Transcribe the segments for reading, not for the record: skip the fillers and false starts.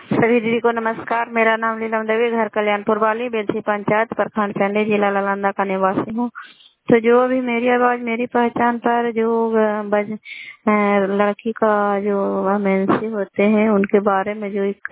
सभी दीदी को नमस्कार। मेरा नाम नीलम देवी, घर कल्याणपुर वाली, बेलछी पंचायत, प्रखंड चंडी, जिला नालंदा का निवासी हूँ। तो जो भी मेरी आवाज मेरी पहचान पर जो लड़की का जो मेंसी होते हैं उनके बारे में जो एक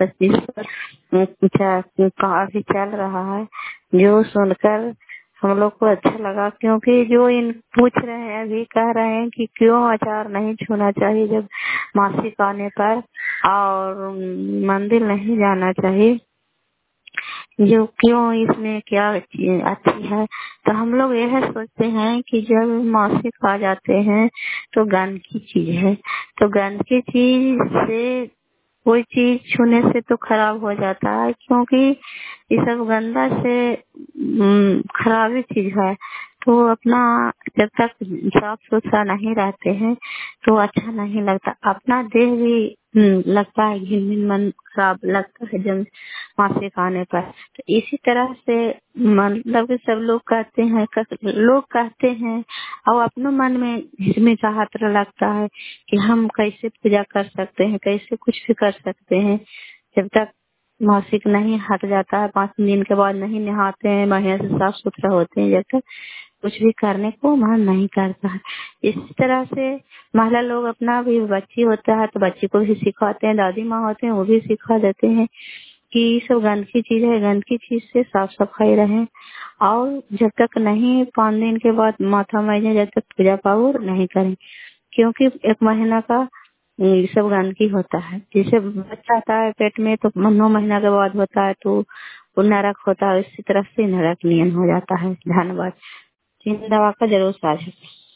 काफी चल रहा है, जो सुनकर हम लोग को अच्छा लगा। क्योंकि जो इन पूछ रहे हैं, अभी कह रहे हैं कि क्यों अचार नहीं छूना चाहिए जब मासिक आने पर, और मंदिर नहीं जाना चाहिए, जो क्यों इसमें क्या चीज अच्छी है। तो हम लोग यह सोचते हैं कि जब मासिक आ जाते हैं तो गंद की चीज है, तो गंद की चीज से कोई चीज छूने से तो खराब हो जाता है, क्योंकि ये सब गंदा से खराब ही चीज है। तो अपना जब तक साफ सुथरा नहीं रहते हैं तो अच्छा नहीं लगता, अपना देह भी लगता है घिन घिन, मन खराब लगता है जब मासिक आने पर। तो इसी तरह से मतलब कि सब लोग कहते हैं और अपने मन में हिचकिचाहट लगता है कि हम कैसे पूजा कर सकते हैं, कैसे कुछ भी कर सकते हैं। जब तक मासिक नहीं हट जाता है, 5 दिन के बाद नहीं नहाते हैं, बढ़िया से साफ सुथरा होते हैं, जब तक कुछ भी करने को मन नहीं करता है। इस तरह से महिला लोग अपना भी बच्ची होता है तो बच्ची को भी सिखाते हैं, दादी माँ होते हैं वो भी सिखा देते हैं कि ये सब गंद की चीज है, गंद की चीज से साफ सफाई रहे। और जब तक नहीं 5 दिन के बाद माथा माइजे, जब तक पूजा पाठ नहीं करें, क्योंकि 1 महीना का ये सब गंदगी होता है। जैसे बच्चा आता है पेट में तो 9 महीना के बाद होता है तो वो नरक होता है, इसी तरह से नरक नियन हो जाता है। धन्यवाद। 3 दवा का जरूर साझा।